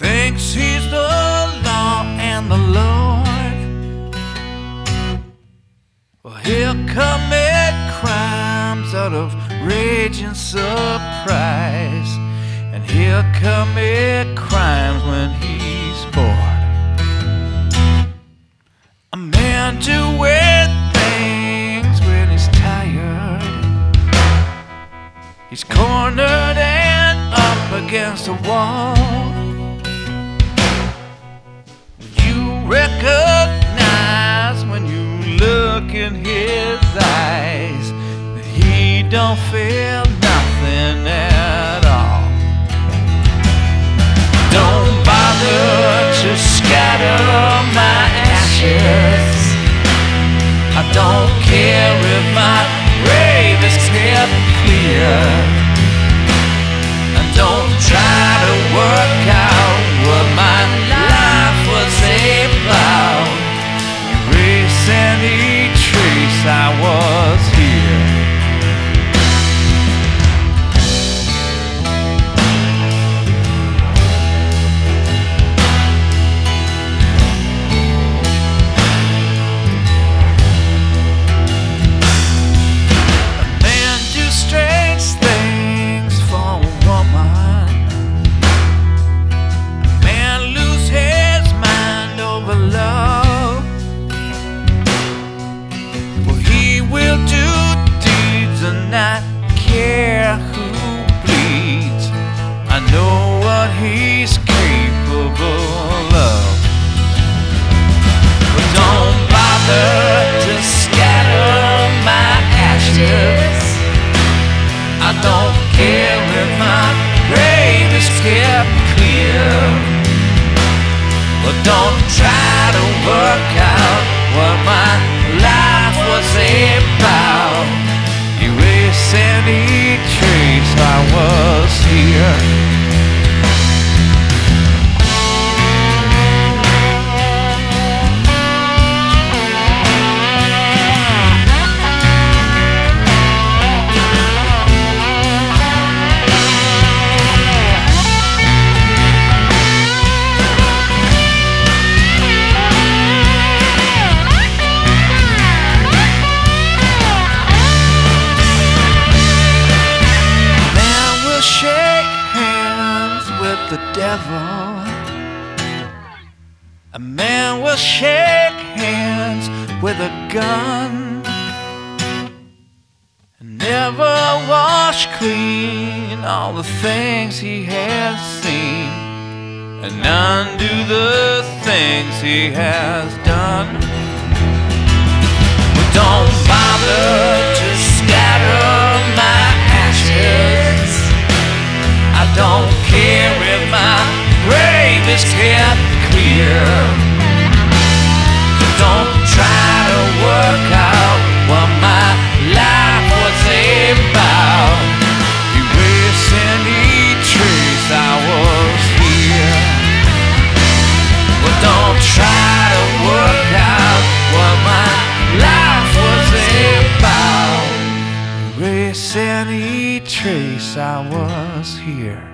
thinks he's the law and the Lord. Well, he'll commit crimes out of rage and surprise, and he'll commit crimes when he's bored. A man do weird things when he's tired. He's cornered and up against a wall. You recognize when you look in his eyes that he don't feel nothing at all. Don't bother to scatter my ashes. I don't care if my grave is kept clear. And don't try to work out what my life was about. Erase any trace I was here. Not care who bleeds. I know what he's capable of. But don't bother to scatter my ashes. I don't care if my grave is kept clear. But don't try to work out what my life was about. Erase any trace I was here. The devil. A man will shake hands with a gun and never wash clean all the things he has seen and undo the things he has done. But don't bother to scatter my ashes. I don't care if my grave is kept clear. Don't try to work out what my life was about. Erase any trace I was here. But don't try to work out what my life was about. Erase any trace I was here.